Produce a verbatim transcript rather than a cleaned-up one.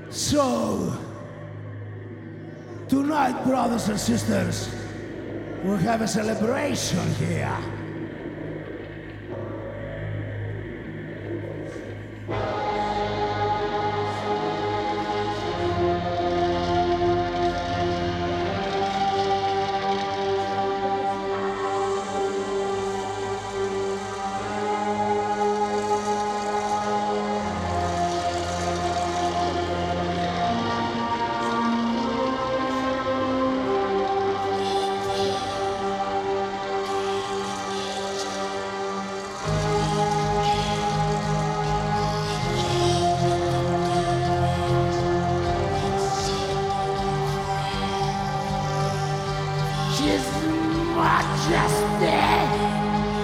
So, tonight, brothers and sisters, we have a celebration here.